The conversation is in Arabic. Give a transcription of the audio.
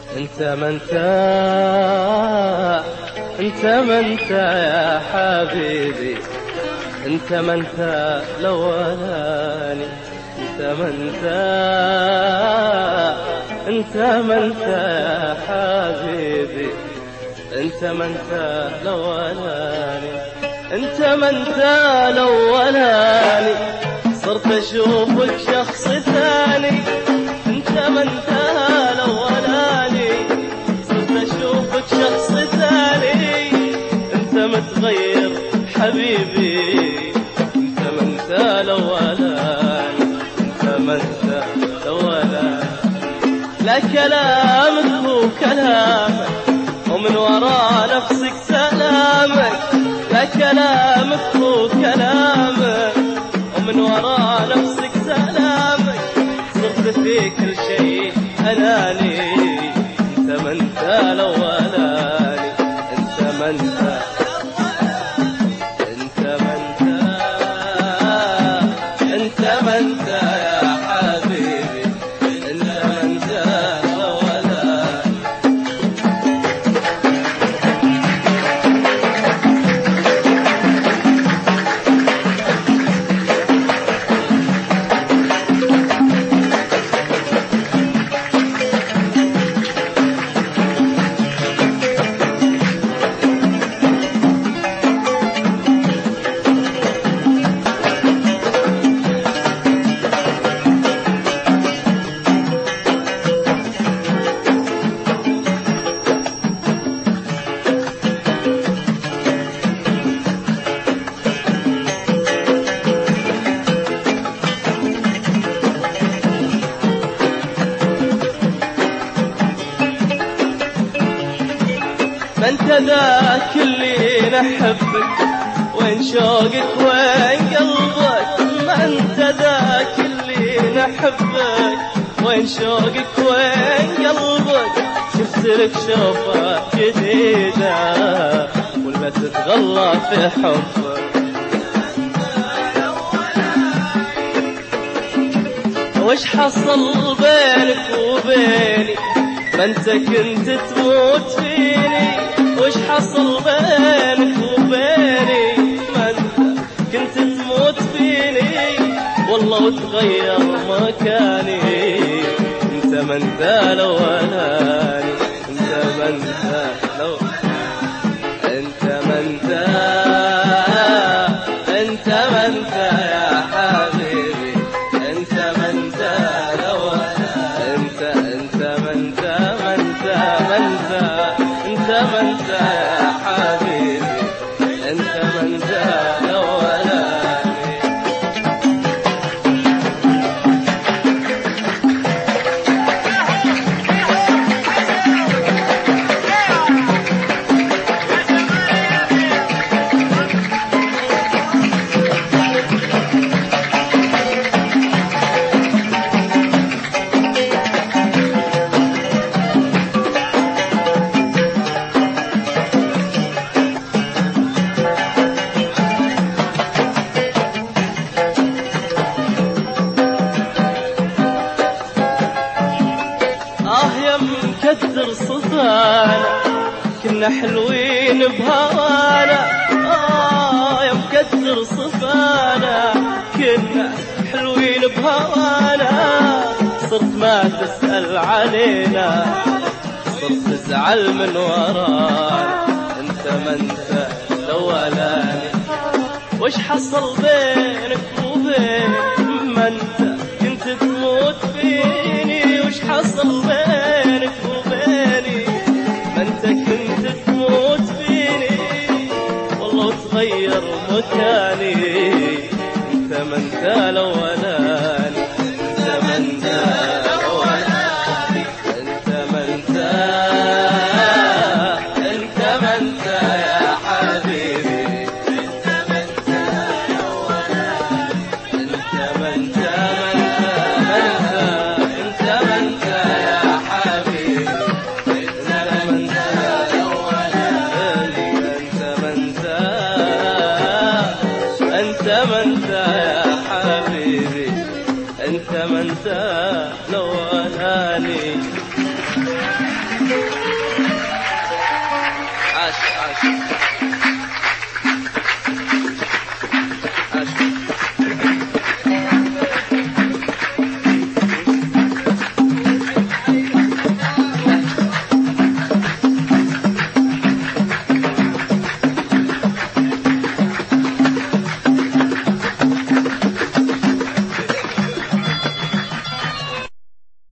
انت ما انت يا حبيبي، انت ما انت الاولاني، انت ما انت يا حبيبي، انت ما انت الاولاني، انت ما انت الاولاني، صرت اشوفك شخص ثاني، انت ما انت الاولاني، صرت اشوفك شخص ثاني، انت متغير حبيبي، انت ما انت الاولاني، انت ما انت الاولاني، لا كلامك هو كلامك ومن وراء نفسك سلامك، لا كلامك هو كلامك ومن وراء نفسك سلامك، صرت في كل شيء أناني، انت ما انت الأولاني، انت ما انت يا حبيبي، انت ما انت الأولاني. ما انت ذاك اللي نحبك، وين شوقك وين قلبك، ما انت ذاك اللي نحبك، وين شوقك وين قلبك، شفت لك شوفة جديدة والما تتغلى في حبك، وش حصل بينك وبيني، ما انت كنت تموت فيني، وش حصل بينك وبيني، ما انت كنت تموت فيني، والله وتغير مكاني، انت ما انت الاولاني، انت ما انت انت ما انت يا حبيبي، انت ما انت الاولاني، انت ما انت يا حبيبي، انت ما انت الاولاني. مكدر صفانا كنا حلوين بهوانا، يا مكدر صفانا كنا حلوين بهوانا، صرت ما تسأل علينا، صرت تزعل من ورانا، انت ما انت الاولاني، وش حصل بينك وبين، ما انت كنت تموت فيني، وش حصل بينك وبيني، ما انت كنت تموت فيني، والله وتغير مكاني، انت ما انت الاولاني، انت ما انت الاولاني، انت ما انت يا حبيبي، انت ما انت الاولاني، انت ما انت يا حبيبي، انت ما انت الاولاني، انت ما انت يا حبيبي، انت ما انت الاولاني.